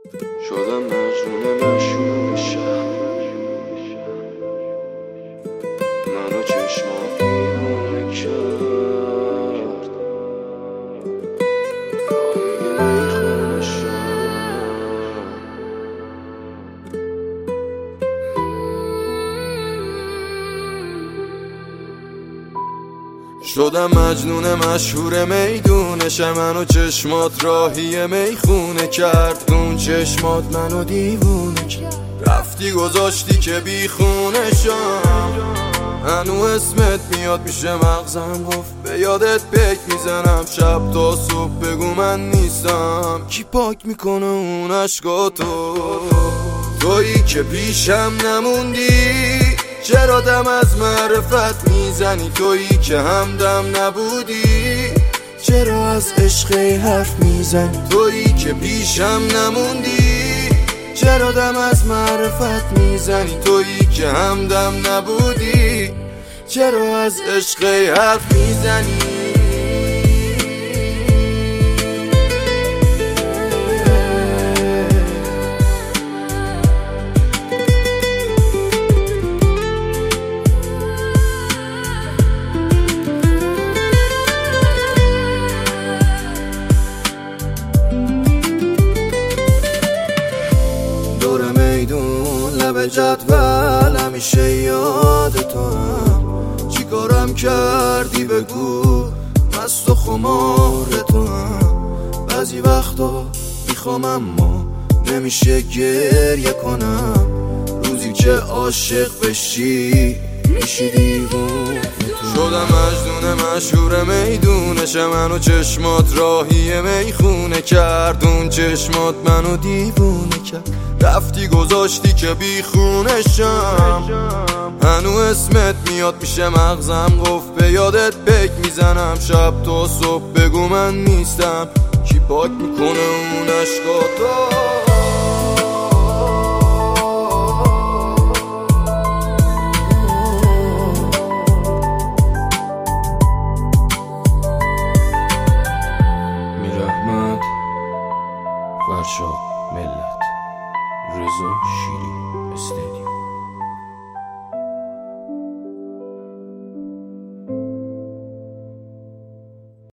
شدم مجنون مشهور شهر، منو چشمات دیوونه کرد. راهی میخونه شدم مجنون مشهور میدونش، منو چشمات راهی میخونه کرد. اون چشمات منو دیوونه کرد، رفتی گذاشتی که بیخونشم. هنو اسمت میاد میشه مغزم، گفت به یادت پک میزنم شب تا صبح. بگو من نیستم، کی پاک میکنه اون عشقاتو؟ تویی که پیشم نموندی، چرا دم از معرفت میزنی؟ تویی که همدم نبودی، چرا از عشق حرف میزنی؟ تویی که پیشم نموندی، چرا دم از معرفت میزنی؟ تویی که همدم نبودی، چرا از عشق حرف میزنی؟ لب جدول همیشه یاد تو هم، چی کارم کردی بگو؟ مست و خمار تو هم. بعضی وقتا میخوام اما نمیشه گریه کنم، روزی که عاشق بشی میشی دیوونه. شدم مجنون مشهور میدونش، منو چشمات راهی میخونه کرد. اون چشمات منو دیوونه کرد، رفتی گذاشتی که بیخونشم. هنو اسمت میاد میشه مغزم، گفت به یادت پک میزنم شب تا صبح. بگو من نیستم، کی پاک میکنه اون عشقاتو؟ فرشاد ملت، رضا شیری استدیو.